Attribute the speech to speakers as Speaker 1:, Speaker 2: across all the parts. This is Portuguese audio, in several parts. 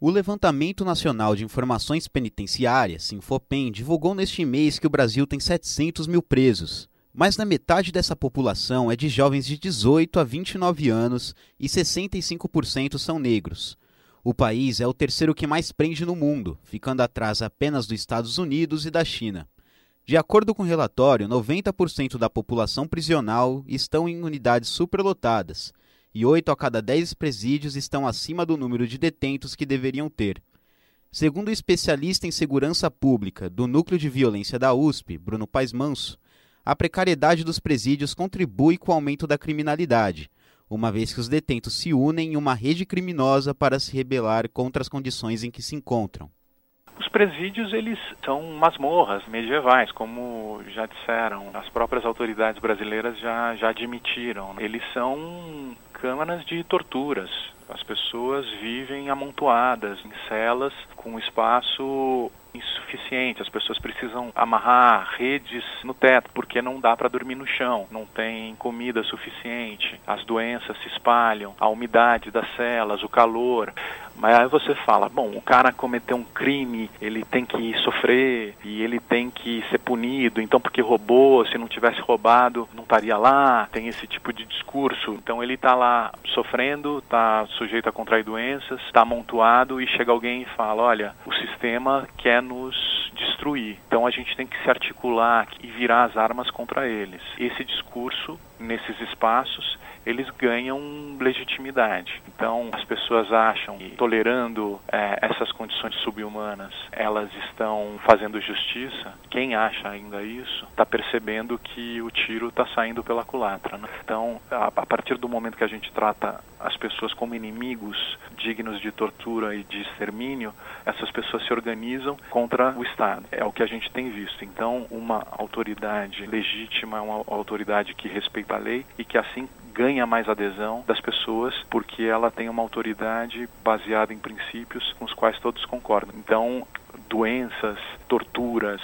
Speaker 1: O Levantamento Nacional de Informações Penitenciárias, Sinfopem, divulgou neste mês que o Brasil tem 700 mil presos. Mais da metade dessa população é de jovens de 18 a 29 anos e 65% são negros. O país é o terceiro que mais prende no mundo, ficando atrás apenas dos Estados Unidos e da China. De acordo com o relatório, 90% da população prisional estão em unidades superlotadas e 8 a cada 10 presídios estão acima do número de detentos que deveriam ter. Segundo o especialista em segurança pública do Núcleo de Violência da USP, Bruno Paes Manso, a precariedade dos presídios contribui com o aumento da criminalidade, uma vez que os detentos se unem em uma rede criminosa para se rebelar contra as condições em que se encontram.
Speaker 2: Os presídios, eles são masmorras medievais, como já disseram, as próprias autoridades brasileiras já admitiram. Eles são câmaras de torturas. As pessoas vivem amontoadas em celas com espaço insuficiente. As pessoas precisam amarrar redes no teto porque não dá para dormir no chão, não tem comida suficiente, as doenças se espalham, a umidade das celas, o calor. Mas aí você fala, bom, o cara cometeu um crime, ele tem que sofrer e ele tem que ser punido, então porque roubou, se não tivesse roubado, não estaria lá, tem esse tipo de discurso. Então ele está lá sofrendo, está sujeito a contrair doenças, está amontoado e chega alguém e fala, olha, o sistema quer nos destruir, então a gente tem que se articular e virar as armas contra eles. Esse discurso, nesses espaços, eles ganham legitimidade. Então, as pessoas acham que, tolerando essas condições subhumanas, elas estão fazendo justiça. Quem acha ainda isso está percebendo que o tiro está saindo pela culatra, né? Então, a partir do momento que a gente trata as pessoas como inimigos dignos de tortura e de extermínio, essas pessoas se organizam contra o Estado. É o que a gente tem visto. Então, uma autoridade legítima, uma autoridade que respeita a lei e que assim ganha mais adesão das pessoas porque ela tem uma autoridade baseada em princípios com os quais todos concordam. Então, doenças, torturas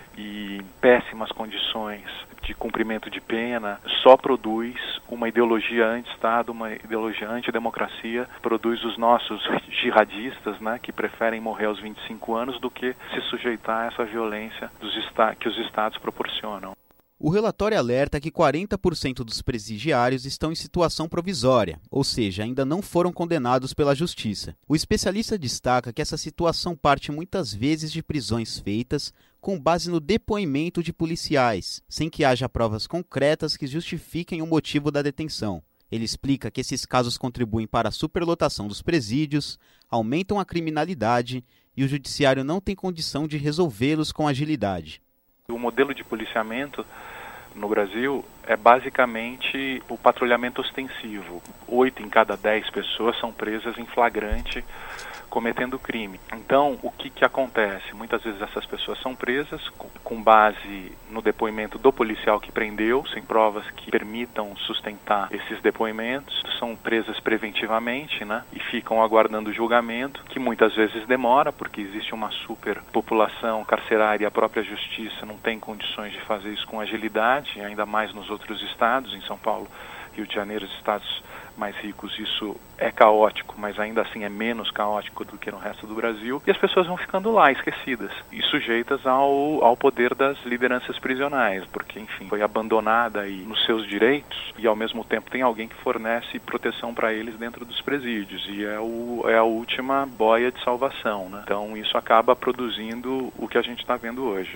Speaker 2: e péssimas condições de cumprimento de pena só produz uma ideologia anti-Estado, uma ideologia anti-democracia, produz os nossos jihadistas, né, que preferem morrer aos 25 anos do que se sujeitar a essa violência que os Estados proporcionam.
Speaker 1: O relatório alerta que 40% dos presidiários estão em situação provisória, ou seja, ainda não foram condenados pela justiça. O especialista destaca que essa situação parte muitas vezes de prisões feitas com base no depoimento de policiais, sem que haja provas concretas que justifiquem o motivo da detenção. Ele explica que esses casos contribuem para a superlotação dos presídios, aumentam a criminalidade e o judiciário não tem condição de resolvê-los com agilidade.
Speaker 2: O modelo de policiamento no Brasil é basicamente o patrulhamento ostensivo. 8 em cada 10 pessoas são presas em flagrante cometendo crime. Então, o que acontece? Muitas vezes essas pessoas são presas com base no depoimento do policial que prendeu, sem provas que permitam sustentar esses depoimentos. São presas preventivamente, né? E ficam aguardando o julgamento, que muitas vezes demora, porque existe uma superpopulação carcerária e a própria justiça não tem condições de fazer isso com agilidade, ainda mais nos outros estados, em São Paulo, Rio de Janeiro, os estados mais ricos, isso é caótico, mas ainda assim é menos caótico do que no resto do Brasil, e as pessoas vão ficando lá, esquecidas, e sujeitas ao poder das lideranças prisionais, porque, enfim, foi abandonada aí nos seus direitos, e ao mesmo tempo tem alguém que fornece proteção para eles dentro dos presídios, e é a última boia de salvação, né? Então isso acaba produzindo o que a gente está vendo hoje,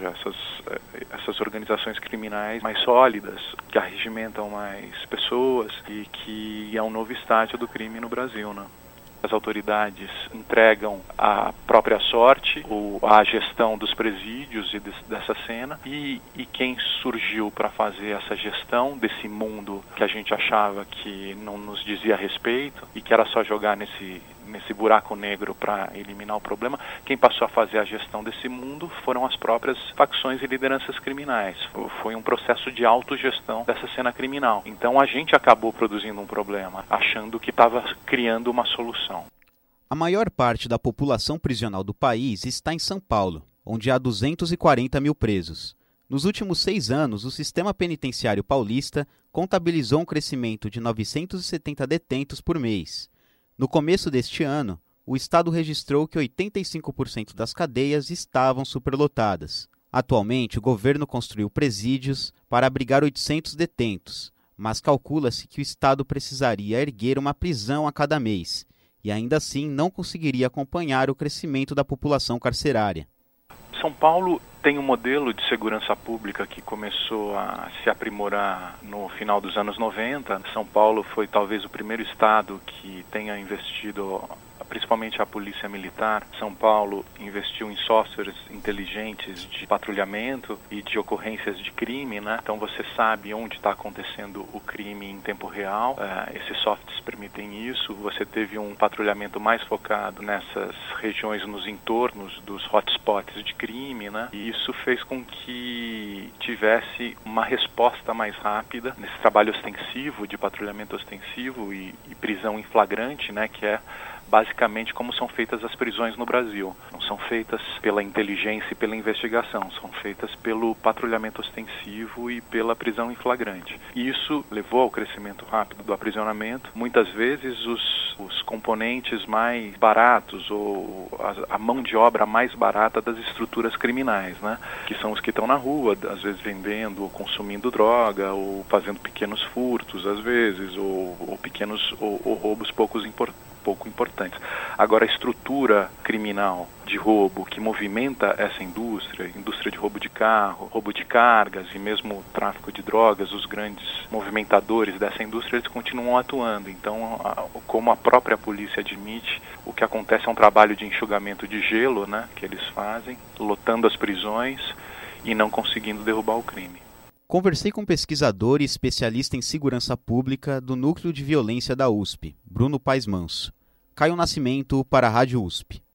Speaker 2: essas organizações criminais mais sólidas, que arregimentam mais pessoas e que é um novo estágio do crime no Brasil, né? As autoridades entregam a própria sorte ou a gestão dos presídios e dessa cena e quem surgiu para fazer essa gestão desse mundo que a gente achava que não nos dizia respeito e que era só jogar nesse buraco negro para eliminar o problema, quem passou a fazer a gestão desse mundo foram as próprias facções e lideranças criminais. Foi um processo de autogestão dessa cena criminal. Então a gente acabou produzindo um problema, achando que estava criando uma solução.
Speaker 1: A maior parte da população prisional do país está em São Paulo, onde há 240 mil presos. Nos últimos 6 anos, o sistema penitenciário paulista contabilizou um crescimento de 970 detentos por mês. No começo deste ano, o Estado registrou que 85% das cadeias estavam superlotadas. Atualmente, o governo construiu presídios para abrigar 800 detentos, mas calcula-se que o Estado precisaria erguer uma prisão a cada mês e ainda assim não conseguiria acompanhar o crescimento da população carcerária.
Speaker 2: São Paulo tem um modelo de segurança pública que começou a se aprimorar no final dos anos 90. São Paulo foi talvez o primeiro estado que tenha investido, principalmente a Polícia Militar. São Paulo investiu em softwares inteligentes de patrulhamento e de ocorrências de crime, né? Então você sabe onde está acontecendo o crime em tempo real. Esses softwares permitem isso. Você teve um patrulhamento mais focado nessas regiões, nos entornos dos hotspots de crime, né? E isso fez com que tivesse uma resposta mais rápida nesse trabalho ostensivo, de patrulhamento ostensivo e prisão em flagrante, né? Que é basicamente como são feitas as prisões no Brasil. Não são feitas pela inteligência e pela investigação, são feitas pelo patrulhamento ostensivo e pela prisão em flagrante. E isso levou ao crescimento rápido do aprisionamento. Muitas vezes os componentes mais baratos ou a mão de obra mais barata das estruturas criminais, né? Que são os que estão na rua, às vezes vendendo ou consumindo droga, ou fazendo pequenos furtos, às vezes, ou pequenos ou roubos pouco importantes. Agora, a estrutura criminal de roubo que movimenta essa indústria de roubo de carro, roubo de cargas e mesmo tráfico de drogas, os grandes movimentadores dessa indústria, eles continuam atuando. Então, como a própria polícia admite, o que acontece é um trabalho de enxugamento de gelo, né, que eles fazem, lotando as prisões e não conseguindo derrubar o crime.
Speaker 1: Conversei com um pesquisador e especialista em segurança pública do Núcleo de Violência da USP, Bruno Paes Manso. Caio Nascimento para a Rádio USP.